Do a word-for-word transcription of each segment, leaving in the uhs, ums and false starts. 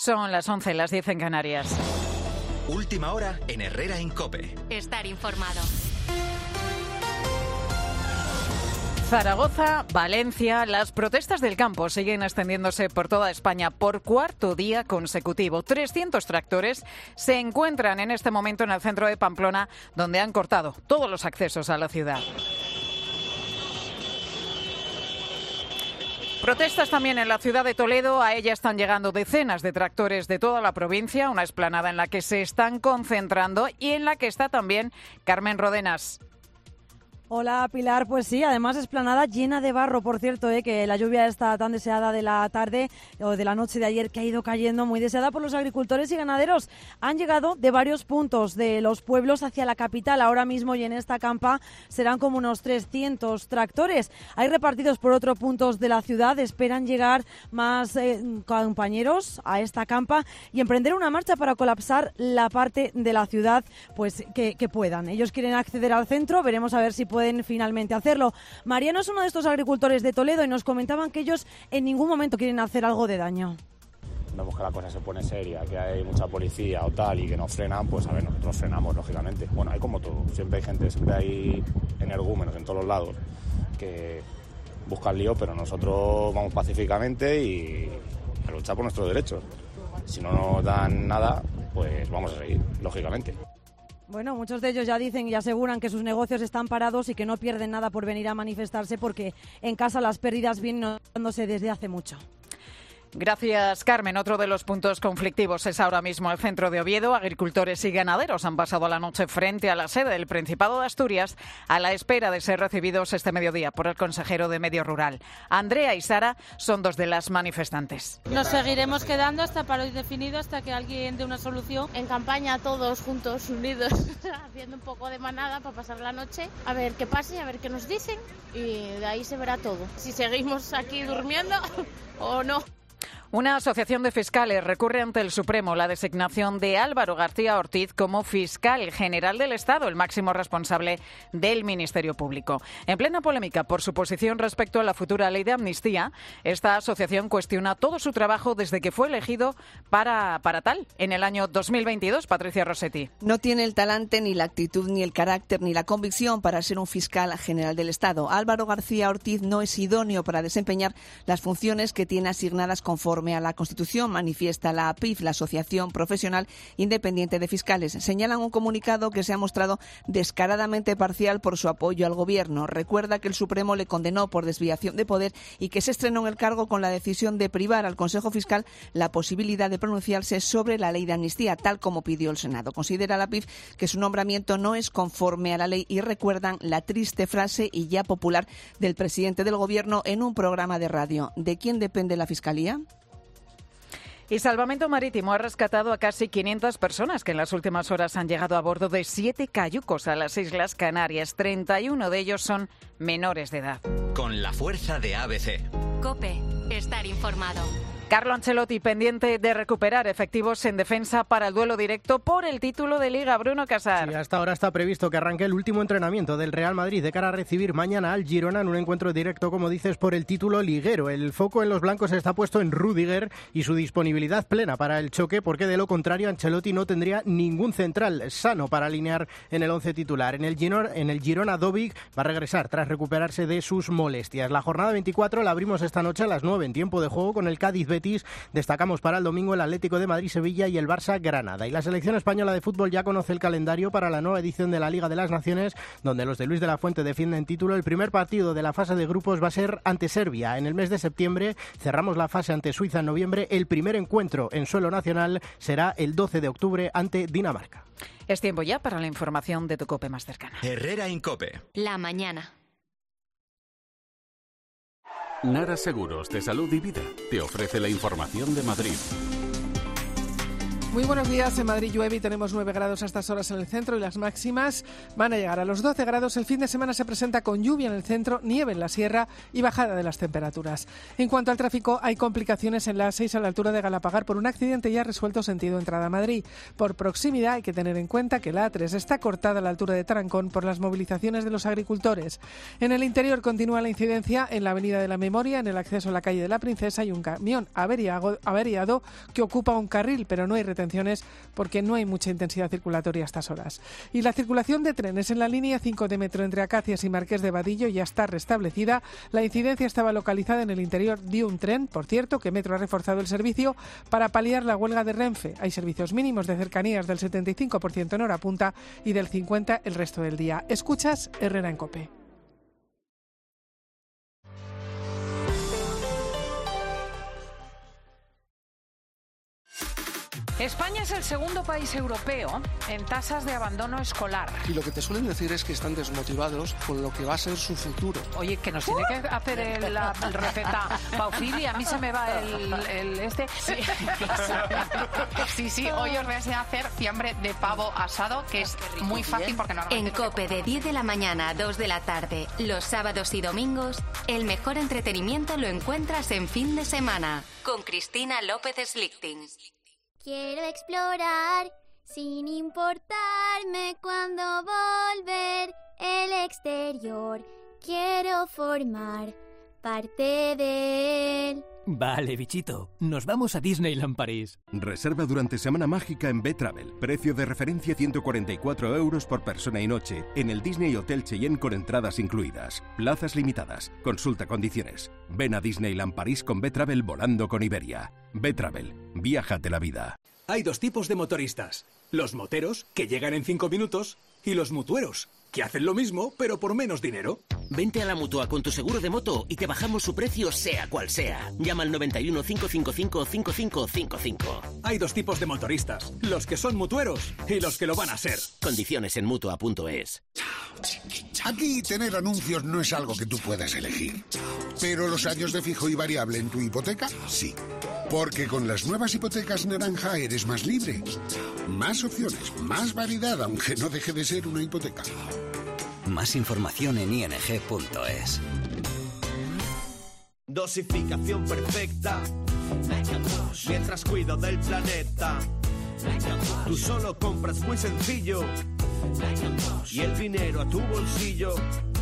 Son las once, las diez en Canarias. Última hora en Herrera en COPE. Estar informado. Zaragoza, Valencia, las protestas del campo siguen extendiéndose por toda España por cuarto día consecutivo. trescientos tractores se encuentran en este momento en el centro de Pamplona, donde han cortado todos los accesos a la ciudad. Protestas también en la ciudad de Toledo. A ella están llegando decenas de tractores de toda la provincia, una explanada en la que se están concentrando y en la que está también Carmen Rodenas. Hola Pilar, pues sí, además explanada llena de barro, por cierto, eh, que la lluvia está tan deseada de la tarde o de la noche de ayer que ha ido cayendo, muy deseada por los agricultores y ganaderos. Han llegado de varios puntos de los pueblos hacia la capital ahora mismo y en esta campa serán como unos trescientos tractores. Hay repartidos por otros puntos de la ciudad, esperan llegar más eh, compañeros a esta campa y emprender una marcha para colapsar la parte de la ciudad pues que, que puedan. Ellos quieren acceder al centro, veremos a ver si pueden finalmente hacerlo. Mariano es uno de estos agricultores de Toledo y nos comentaban que ellos en ningún momento quieren hacer algo de daño. Vemos que la cosa se pone seria, que hay mucha policía o tal y que nos frenan, pues a ver, nosotros frenamos, lógicamente. Bueno, hay como todo, siempre hay gente, siempre hay energúmenos en todos los lados que buscan lío, pero nosotros vamos pacíficamente y a luchar por nuestros derechos. Si no nos dan nada, pues vamos a seguir, lógicamente. Bueno, muchos de ellos ya dicen y aseguran que sus negocios están parados y que no pierden nada por venir a manifestarse porque en casa las pérdidas vienen notándose desde hace mucho. Gracias, Carmen. Otro de los puntos conflictivos es ahora mismo el centro de Oviedo. Agricultores y ganaderos han pasado la noche frente a la sede del Principado de Asturias a la espera de ser recibidos este mediodía por el consejero de Medio Rural. Andrea y Sara son dos de las manifestantes. Nos seguiremos quedando hasta paro indefinido, hasta que alguien dé una solución. En campaña todos juntos, unidos, haciendo un poco de manada para pasar la noche, a ver qué pasa y a ver qué nos dicen y de ahí se verá todo. Si seguimos aquí durmiendo o no. Una asociación de fiscales recurre ante el Supremo la designación de Álvaro García Ortiz como fiscal general del Estado, el máximo responsable del Ministerio Público. En plena polémica por su posición respecto a la futura ley de amnistía, esta asociación cuestiona todo su trabajo desde que fue elegido para, para tal en el año dos mil veintidós. Patricia Rossetti. No tiene el talante, ni la actitud, ni el carácter, ni la convicción para ser un fiscal general del Estado. Álvaro García Ortiz no es idóneo para desempeñar las funciones que tiene asignadas conforme a la Constitución, manifiesta la A P I F, la Asociación Profesional Independiente de Fiscales. Señalan un comunicado que se ha mostrado descaradamente parcial por su apoyo al Gobierno. Recuerda que el Supremo le condenó por desviación de poder y que se estrenó en el cargo con la decisión de privar al Consejo Fiscal la posibilidad de pronunciarse sobre la ley de amnistía, tal como pidió el Senado. Considera la A P I F que su nombramiento no es conforme a la ley y recuerdan la triste frase y ya popular del presidente del Gobierno en un programa de radio. ¿De quién depende la Fiscalía? Y Salvamento Marítimo ha rescatado a casi quinientas personas que en las últimas horas han llegado a bordo de siete cayucos a las Islas Canarias. treinta y uno de ellos son menores de edad. Con la fuerza de A B C. COPE. Estar informado. Carlo Ancelotti pendiente de recuperar efectivos en defensa para el duelo directo por el título de Liga. Bruno Casar. Sí, hasta ahora está previsto que arranque el último entrenamiento del Real Madrid de cara a recibir mañana al Girona en un encuentro directo, como dices, por el título liguero. El foco en los blancos está puesto en Rüdiger y su disponibilidad plena para el choque, porque de lo contrario Ancelotti no tendría ningún central sano para alinear en el once titular. En el Girona, en el Girona Dobbik va a regresar tras recuperarse de sus molestias. La jornada veinticuatro la abrimos esta noche a las nueve en tiempo de juego con el Cádiz Betis. Destacamos para el domingo el Atlético de Madrid-Sevilla y el Barça-Granada. Y la selección española de fútbol ya conoce el calendario para la nueva edición de la Liga de las Naciones, donde los de Luis de la Fuente defienden título. El primer partido de la fase de grupos va a ser ante Serbia en el mes de septiembre. Cerramos la fase ante Suiza en noviembre. El primer encuentro en suelo nacional será el doce de octubre ante Dinamarca. Es tiempo ya para la información de tu COPE más cercana. Herrera en COPE. La mañana. Nara Seguros de Salud y Vida te ofrece la información de Madrid. Muy buenos días. En Madrid llueve y tenemos nueve grados a estas horas en el centro y las máximas van a llegar a los doce grados. El fin de semana se presenta con lluvia en el centro, nieve en la sierra y bajada de las temperaturas. En cuanto al tráfico, hay complicaciones en la A seis a la altura de Galapagar por un accidente ya resuelto sentido entrada a Madrid. Por proximidad hay que tener en cuenta que la A tres está cortada a la altura de Tarancón por las movilizaciones de los agricultores. En el interior continúa la incidencia en la Avenida de la Memoria, en el acceso a la calle de la Princesa, hay un camión averiado, averiado que ocupa un carril, pero no hay retenciones porque no hay mucha intensidad circulatoria a estas horas. Y la circulación de trenes en la línea cinco de metro entre Acacias y Marqués de Vadillo ya está restablecida. La incidencia estaba localizada en el interior de un tren, por cierto, que Metro ha reforzado el servicio para paliar la huelga de Renfe. Hay servicios mínimos de cercanías del setenta y cinco por ciento en hora punta y del cincuenta por ciento el resto del día. Escuchas Herrera en COPE. España es el segundo país europeo en tasas de abandono escolar. Y lo que te suelen decir es que están desmotivados con lo que va a ser su futuro. Oye, que nos tiene que hacer el, la el receta Paufili, a mí se me va el, el este. Sí. sí, sí, hoy os voy a enseñar a hacer fiambre de pavo asado, que es muy fácil porque normalmente... En COPE de diez de la mañana a dos de la tarde, los sábados y domingos, el mejor entretenimiento lo encuentras en fin de semana, con Cristina López Slichting. Quiero explorar sin importarme cuándo volver el exterior. Quiero formar parte de él. Vale, bichito, nos vamos a Disneyland París. Reserva durante Semana Mágica en B-Travel. Precio de referencia ciento cuarenta y cuatro euros por persona y noche en el Disney Hotel Cheyenne con entradas incluidas. Plazas limitadas. Consulta condiciones. Ven a Disneyland París con B-Travel volando con Iberia. B-Travel. Viájate la vida. Hay dos tipos de motoristas. Los moteros, que llegan en cinco minutos, y los mutueros, que hacen lo mismo, pero por menos dinero. Vente a la Mutua con tu seguro de moto y te bajamos su precio sea cual sea. Llama al noventa y uno, cinco cinco cinco, cinco cinco cinco cinco. Hay dos tipos de motoristas, los que son mutueros y los que lo van a ser. Condiciones en Mutua punto es. Aquí tener anuncios no es algo que tú puedas elegir. Pero los años de fijo y variable en tu hipoteca, sí. Porque con las nuevas hipotecas naranja eres más libre. Más opciones, más variedad, aunque no deje de ser una hipoteca. Más información en i n g punto es. Dosificación perfecta. Mientras cuido del planeta. Tú solo compras muy sencillo. Y el dinero a tu bolsillo.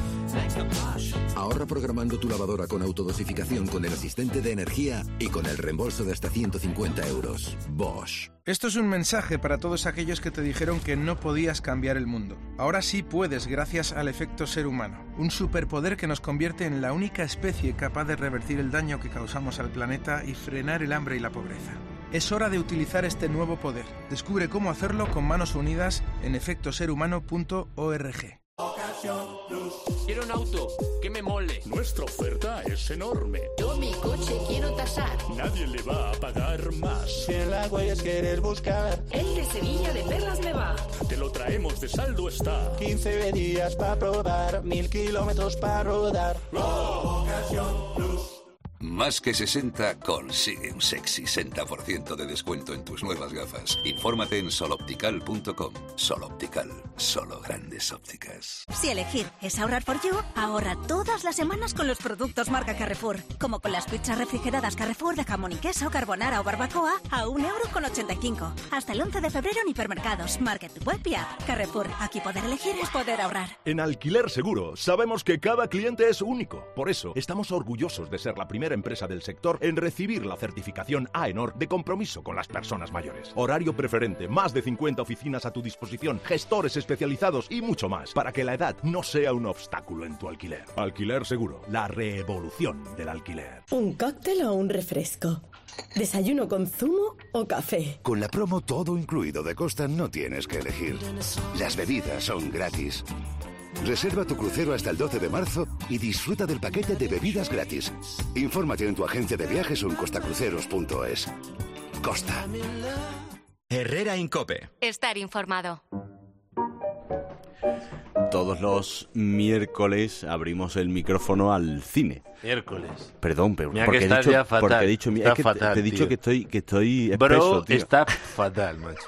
Ahorra programando tu lavadora con autodosificación con el asistente de energía y con el reembolso de hasta ciento cincuenta euros. Bosch. Esto es un mensaje para todos aquellos que te dijeron que no podías cambiar el mundo. Ahora sí puedes gracias al efecto ser humano, un superpoder que nos convierte en la única especie capaz de revertir el daño que causamos al planeta y frenar el hambre y la pobreza. Es hora de utilizar este nuevo poder. Descubre cómo hacerlo con manos unidas en efecto ser humano punto org. Quiero un auto que me mole. Nuestra oferta es enorme. Yo mi coche quiero tasar. Nadie le va a pagar más. Si en las huellas quieres buscar, el de Sevilla de Perlas me va. Te lo traemos de saldo está. quince días para probar, mil kilómetros para rodar. Ocasión Plus. Más que sesenta consigue un sexy sesenta por ciento de descuento en tus nuevas gafas. Infórmate en soloptical punto com. Sol Optical, solo grandes ópticas. Si elegir es ahorrar for you, ahorra todas las semanas con los productos marca Carrefour. Como con las pizzas refrigeradas Carrefour de jamón y queso, carbonara o barbacoa a un euro con ochenta y cinco. Hasta el once de febrero en hipermercados, market, web y app. Carrefour, aquí poder elegir es poder ahorrar. En Alquiler Seguro sabemos que cada cliente es único. Por eso estamos orgullosos de ser la primera empresa del sector en recibir la certificación AENOR de compromiso con las personas mayores. Horario preferente, más de cincuenta oficinas a tu disposición, gestores especializados y mucho más, para que la edad no sea un obstáculo en tu alquiler. Alquiler Seguro, la revolución del alquiler. ¿Un cóctel o un refresco? ¿Desayuno con zumo o café? Con la promo todo incluido de Costa no tienes que elegir. Las bebidas son gratis. Reserva tu crucero hasta el doce de marzo y disfruta del paquete de bebidas gratis. Infórmate en tu agencia de viajes o en costacruceros punto es. Costa. Herrera en COPE. Estar informado. Todos los miércoles abrimos el micrófono al cine. Miércoles. Perdón, pero Mira porque, que he estás dicho, ya fatal. porque he dicho, Está es que fatal, te he dicho tío. que estoy que estoy Bro, espeso, tío. está fatal, macho.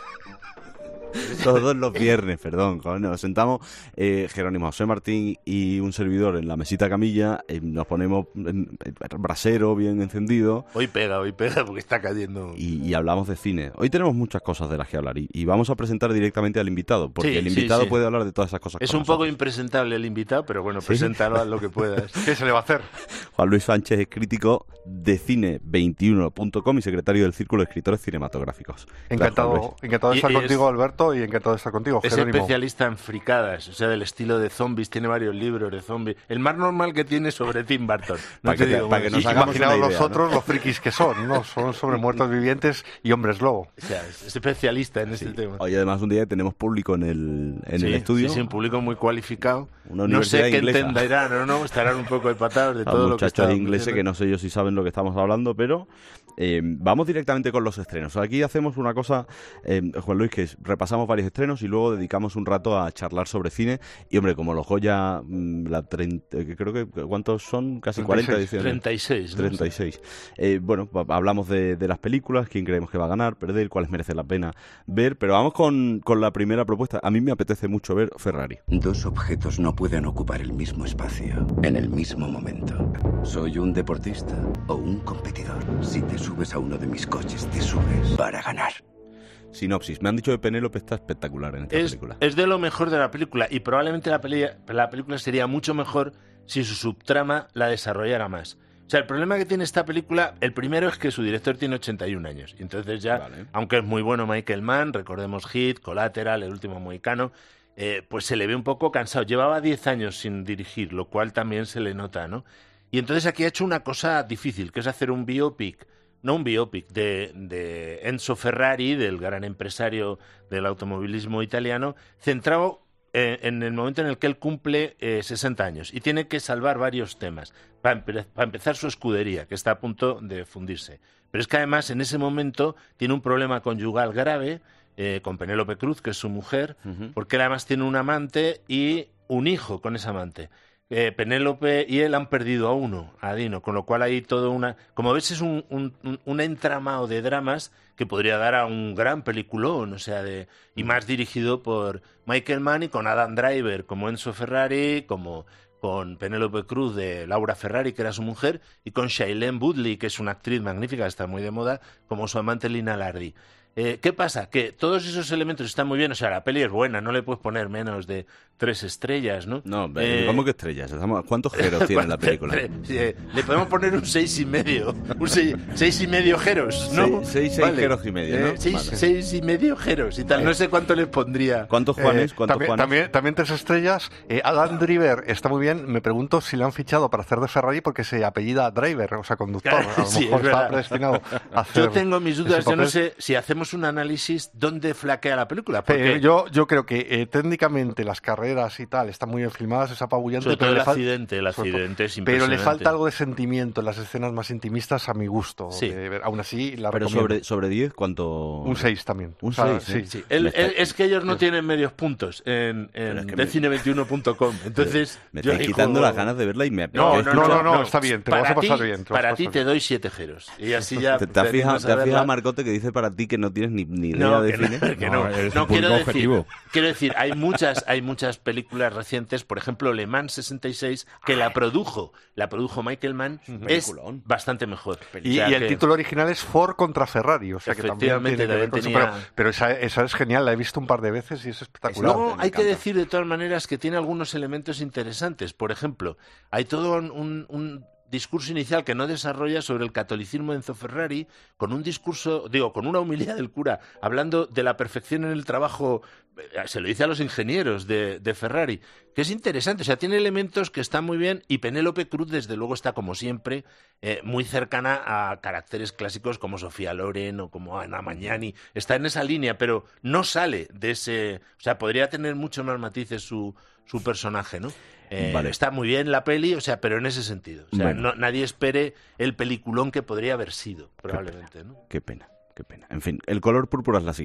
Todos los viernes, perdón, coño, nos sentamos eh, Jerónimo, José Martín y un servidor en la mesita camilla, eh, nos ponemos en, en, brasero bien encendido. Hoy pega, hoy pega porque está cayendo. Y, y hablamos de cine. Hoy tenemos muchas cosas de las que hablar y, y vamos a presentar directamente al invitado, porque Sí, el sí, invitado sí. puede hablar de todas esas cosas. Es con un poco nosotros. impresentable el invitado, pero bueno, ¿Sí? preséntalo a lo que puedas. ¿Qué se le va a hacer? Juan Luis Sánchez es crítico de cine veintiuno punto com y secretario del Círculo de Escritores Cinematográficos. Encantado, Claro, Juan Luis. encantado de Y- estar y contigo, es- Alberto, y encantado de estar contigo, Es Jerónimo. especialista en fricadas, o sea, del estilo de zombies, tiene varios libros de zombies. El más normal que tiene sobre Tim Burton. No Pa' te que te- digo pa' más. que nos Y hagamos imaginaos una los idea, otros, ¿no? los frikis que son, ¿no? Son sobre muertos vivientes y hombres lobo. O sea, es especialista en este tema. Hoy además un día tenemos público en el, en Sí, el estudio. Sí, sí, un público muy cualificado. Una No universidad sé qué inglesa. entenderán o no, estarán un poco empatados de A todo lo que muchachos está ingleses que no sé yo si saben lo que estamos hablando, pero eh, vamos directamente con los estrenos. Aquí hacemos una cosa, eh, Juan Luis, que es repasamos varios estrenos y luego dedicamos un rato a charlar sobre cine. Y hombre, como los Goya, mm, la treinta, eh, creo que ¿cuántos son? Casi cuarenta ediciones. treinta y seis. ¿no? treinta y seis. Eh, bueno, va- hablamos de, de las películas, quién creemos que va a ganar, perder, cuáles merece la pena ver, pero vamos con, con la primera propuesta. A mí me apetece mucho ver Ferrari. Dos objetos no pueden ocupar el mismo espacio en el mismo momento. ¿Soy un deportista o un competidor? Si te subes a uno de mis coches, te subes para ganar. Sinopsis. Me han dicho que Penélope está espectacular en esta Es, película. es de lo mejor de la película y probablemente la, peli- la película sería mucho mejor si su subtrama la desarrollara más. O sea, el problema que tiene esta película, el primero es que su director tiene ochenta y un años. Y entonces ya, Vale. aunque es muy bueno Michael Mann, recordemos Hit, Collateral, El último mohicano, eh, pues se le ve un poco cansado. Llevaba diez años sin dirigir, lo cual también se le nota, ¿no? Y entonces aquí ha hecho una cosa difícil, que es hacer un biopic, no un biopic, de, de Enzo Ferrari, del gran empresario del automovilismo italiano, centrado eh, en el momento en el que él cumple eh, sesenta años y tiene que salvar varios temas. Para, empe- para empezar, su escudería, que está a punto de fundirse. Pero es que además en ese momento tiene un problema conyugal grave eh, con Penélope Cruz, que es su mujer, porque él además tiene un amante y un hijo con ese amante. Eh, Penélope y él han perdido a uno, a Dino, con lo cual hay todo una... Como ves, es un, un, un- un entramado de dramas que podría dar a un gran peliculón, o sea, de, y más dirigido por Michael Mann y con Adam Driver como Enzo Ferrari, como con Penélope Cruz de Laura Ferrari, que era su mujer, y con Shailene Woodley, que es una actriz magnífica, está muy de moda, como su amante Lina Lardi. Eh, ¿Qué pasa? Que todos esos elementos están muy bien, o sea, la peli es buena, no le puedes poner menos de tres estrellas, ¿no? No, Eh, ¿cómo que estrellas? Estamos- ¿Cuántos jeros tiene la película? Sí, eh, le podemos poner un seis y medio, un seis, seis y medio jeros, ¿no? Seis- seis- seis jeros y medio, ¿no? Eh, seis, Vale. seis y medio jeros y tal, no sé cuánto les pondría. ¿Cuántos Eh, también, también, también tres estrellas. Eh, Adam Driver está muy bien. Me pregunto si le han fichado para hacer de Ferrari porque se apellida Driver, o sea, conductor. A lo Sí, mejor es está verdad. predestinado a hacer Yo tengo mis ese dudas, yo no papel. sé si hacemos un análisis dónde flaquea la película. Eh, Porque yo, yo creo que eh, técnicamente las carreras y tal están muy bien filmadas, es apabullante. Sobre todo pero el le fal- accidente, el sobre todo- accidente es Pero le impresionante. falta algo de sentimiento en las escenas más intimistas a mi gusto. Sí. de ver. Aún así, la Pero recomiendo. sobre, sobre diez, ¿cuánto? Un seis también. Un O sea, seis, sí. ¿eh? El- Me está- el- es que ellos no tienen medios puntos en, en es que de me- cine veintiuno punto com. Entonces, Me yo estáis ahí quitando juego- las ganas de verla y me No, apetece no, no, mucho. no, está bien, te lo vas para a pasar ti- bien, te lo vas Para a ti pasar te bien. doy siete jeros. Y así ya. ¿Te, te has venimos fijado, a te has verla. fijado, Marcote, que dice para ti que no tienes ni, ni idea No, de que no, cine? que no. No, quiero decir, quiero decir, hay muchas, hay muchas películas recientes, por ejemplo, Le Mans sesenta y seis, que la produjo, la produjo Michael Mann, es Peliculón. bastante mejor. Y, O sea y el que- título original es Ford contra Ferrari, o sea que también tiene Efectivamente, que ver con eso. también Pero, tenía- pero esa, esa es genial, la he visto un par de veces y es espectacular. No, hay que decir de todas maneras que tiene algunos elementos interesantes. Por ejemplo, hay todo un, un- un discurso inicial que no desarrolla sobre el catolicismo de Enzo Ferrari, con un discurso, digo, con una humildad del cura, hablando de la perfección en el trabajo, eh, se lo dice a los ingenieros de, de Ferrari, que es interesante, o sea, tiene elementos que están muy bien y Penélope Cruz, desde luego, está como siempre eh, muy cercana a caracteres clásicos como Sofía Loren o como Ana Magnani, está en esa línea, pero no sale de ese, o sea, podría tener mucho más matices su, su personaje, ¿no? Eh, Vale. Está muy bien la peli, o sea, pero en ese sentido. O sea, Bueno. no- nadie espere el peliculón que podría haber sido, probablemente, ¿no? Qué pena, qué pena. En fin, el color púrpura es la siguiente.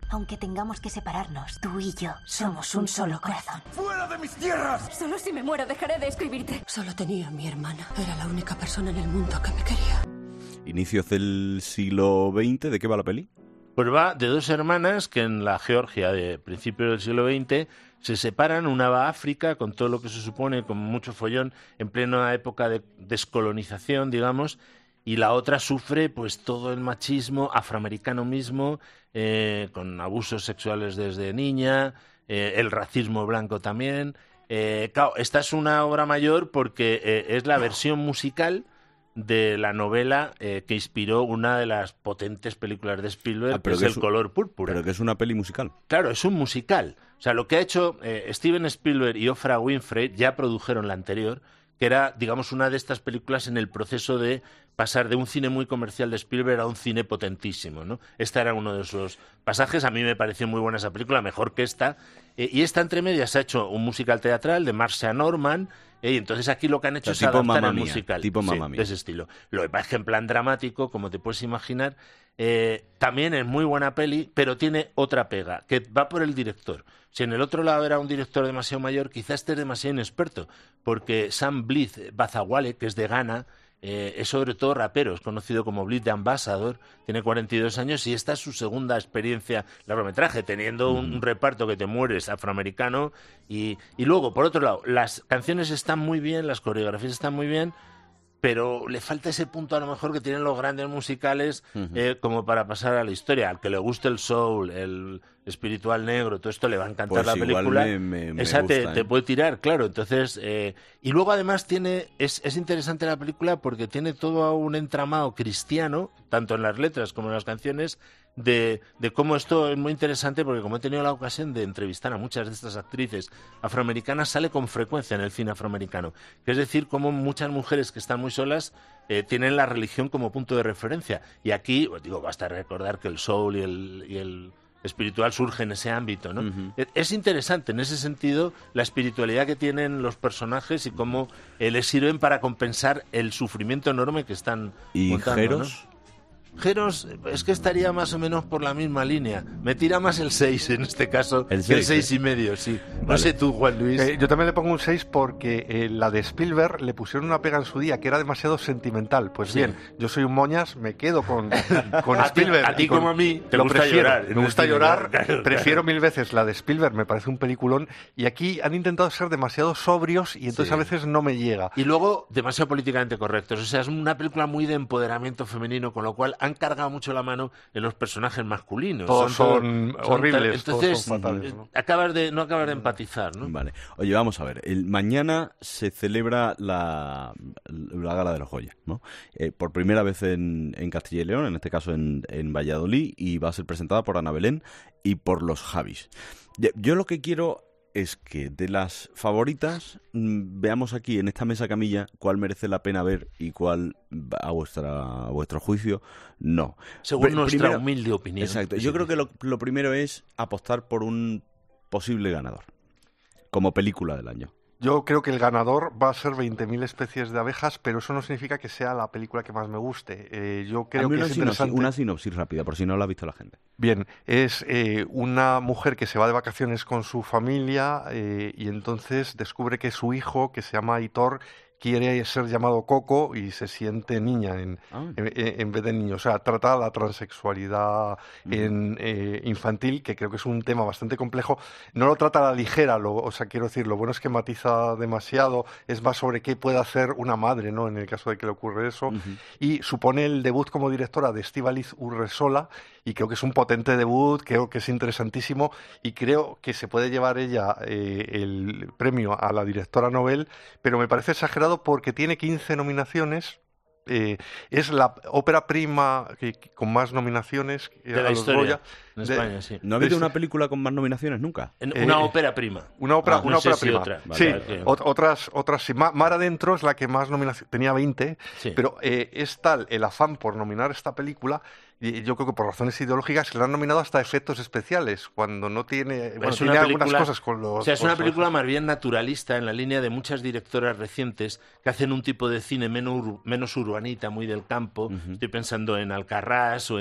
Aunque tengamos que separarnos, tú y yo somos un solo corazón. ¡Fuera de mis tierras! Solo si me muero dejaré de escribirte. Solo tenía a mi hermana. Era la única persona en el mundo que me quería. Inicios del siglo veinte, ¿de qué va la peli? Pues va de dos hermanas que en la Georgia de principios del siglo veinte se separan, una va a África con todo lo que se supone, con mucho follón, en plena época de descolonización, digamos, y la otra sufre pues todo el machismo afroamericano mismo, eh, con abusos sexuales desde niña, eh, el racismo blanco también. Eh, claro, esta es una obra mayor porque eh, es la versión musical de la novela eh, que inspiró una de las potentes películas de Spielberg, Ah, que pero es que El es un- color púrpura. Pero que es una peli musical. Claro, es un musical. O sea, lo que ha hecho eh, Steven Spielberg y Oprah Winfrey ya produjeron la anterior, que era, digamos, una de estas películas en el proceso de pasar de un cine muy comercial de Spielberg a un cine potentísimo, ¿no? Este era uno de esos pasajes. A mí me pareció muy buena esa película, mejor que esta. Eh, y esta, entre medias, se ha hecho un musical teatral de Marcia Norman. Eh, y entonces aquí lo que han hecho O sea, es tipo adaptar Mamma el Mía, musical. tipo Sí, Mamma Mía. de ese estilo. Lo que pasa es que en plan dramático, como te puedes imaginar, eh, también es muy buena peli, pero tiene otra pega, que va por el director. Si en el otro lado era un director demasiado mayor, quizás este es demasiado inexperto, porque Sam Blythe Bazawale, que es de Ghana, eh, es sobre todo rapero, es conocido como Blythe the Ambassador, tiene cuarenta y dos años y esta es su segunda experiencia largometraje, teniendo un, un reparto que te mueres afroamericano. Y, y luego, por otro lado, las canciones están muy bien, las coreografías están muy bien, pero le falta ese punto a lo mejor que tienen los grandes musicales, Ujú. eh, como para pasar a la historia. Al que le guste el soul, el espiritual negro, todo esto le va a encantar Pues la igual película. me- me- me Esa te, gusta, te ¿eh? puede tirar, claro. Entonces, eh, y luego además tiene es, es interesante la película porque tiene todo un entramado cristiano, tanto en las letras como en las canciones, de, de cómo esto es muy interesante porque como he tenido la ocasión de entrevistar a muchas de estas actrices afroamericanas, sale con frecuencia en el cine afroamericano. Que es decir, como muchas mujeres que están muy solas eh, tienen la religión como punto de referencia. Y aquí, pues, digo, basta recordar que el soul y el, y el espiritual surge en ese ámbito, ¿no? Ujú. Es- Es interesante en ese sentido la espiritualidad que tienen los personajes y cómo eh, les sirven para compensar el sufrimiento enorme que están ¿Y montando, Jeros? ¿no? Jeros, es que estaría más o menos por la misma línea. Me tira más el seis en este caso, El que el seis, seis ¿eh? y medio, sí. No Vale. sé tú, Juan Luis. Eh, yo también le pongo un seis porque eh, la de Spielberg le pusieron una pega en su día que era demasiado sentimental. Pues Sí. bien, yo soy un moñas, me quedo con, con A ti- Spielberg. a ti y con- como a mí, te lo gusta prefiero, llorar en Me el gusta cine, llorar, claro, claro. prefiero mil veces la de Spielberg, me parece un peliculón. Y aquí han intentado ser demasiado sobrios y entonces Sí. a veces no me llega. Y luego, demasiado políticamente correctos. O sea, es una película muy de empoderamiento femenino, con lo cual han cargado mucho la mano en los personajes masculinos. Todos son todos- horribles, todos Entonces, son fatales, eh, ¿no? acabas de, no acabas de empatizar, ¿no? Vale. Oye, vamos a ver. El, mañana se celebra la, la Gala de los Goya, ¿no? Eh, por primera vez en, en Castilla y León, en este caso en, en Valladolid, y va a ser presentada por Ana Belén y por los Javis. Yo, yo lo que quiero es que de las favoritas mm, veamos aquí en esta mesa camilla cuál merece la pena ver y cuál a vuestra a vuestro juicio no. Según Pri- nuestra primero- humilde opinión. Exacto. Sí. Yo creo que lo, lo primero es apostar por un posible ganador como película del año. Yo creo que el ganador va a ser veinte mil especies de abejas, pero eso no significa que sea la película que más me guste. Eh, yo creo Hazme que una es sinopsis, interesante. una sinopsis rápida, por si no la ha visto la gente. Bien, es eh, una mujer que se va de vacaciones con su familia eh, y entonces descubre que su hijo, que se llama Aitor, quiere ser llamado Coco y se siente niña en, Ah. en, en vez de niño. O sea, trata la transexualidad en, eh, infantil, que creo que es un tema bastante complejo. No lo trata a la ligera, lo, o sea, quiero decir, lo bueno es que matiza demasiado, es más sobre qué puede hacer una madre, ¿no? En el caso de que le ocurre eso. Y supone el debut como directora de Estíbaliz Urresola, y creo que es un potente debut, creo que es interesantísimo, y creo que se puede llevar ella eh, el premio a la directora Nobel, pero me parece exagerado porque tiene quince nominaciones. Eh, es la ópera prima que, que- con más nominaciones eh, De la a los historia, Goya. en De- España, sí. ¿No ha habido de- una película con más nominaciones nunca? En- Eh, una ópera prima. Una ópera, Ah, una no sé ópera si prima. otra. Sí, Vale, vale. ot- otras, otras sí. Ma- Mar Adentro es la que más nominaciones, tenía veinte, Sí. pero eh, es tal el afán por nominar esta película, y yo creo que por razones ideológicas se la han nominado hasta efectos especiales, cuando no tiene, bueno, Es tiene una algunas película- cosas con los... O sea, es con una los- película más bien naturalista en la línea de muchas directoras recientes que hacen un tipo de cine menos, ur- menos urbanita, muy del campo. Estoy pensando en Alcarrás o en,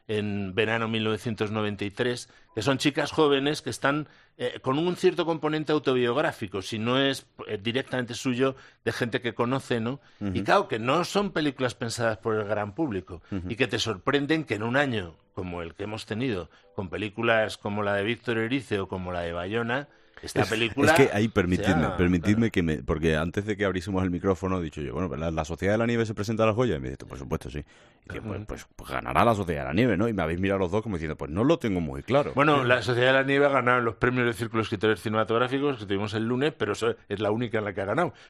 en verano mil novecientos noventa y tres, que son chicas jóvenes que están eh, con un cierto componente autobiográfico, si no es eh, directamente suyo, de gente que conoce, ¿no? Uh-huh. Y claro, que no son películas pensadas por el gran público, uh-huh. y que te sorprenden que en un año como el que hemos tenido, con películas como la de Víctor Erice o como la de Bayona, esta es, película... Es que ahí, permitidme, sea, permitidme claro. que me... Porque antes de que abriésemos el micrófono, he dicho yo, bueno, ¿la, la Sociedad de la Nieve se presenta a las Goya? Y me dice, por supuesto, sí. Y que, pues, pues, pues ganará la Sociedad de la Nieve, ¿no? Y me habéis mirado los dos como diciendo, pues no lo tengo muy claro. Bueno, la Sociedad de la Nieve ha ganado los premios del Círculo de Escritores Cinematográficos que tuvimos el lunes, pero eso es la única en la que ha ganado.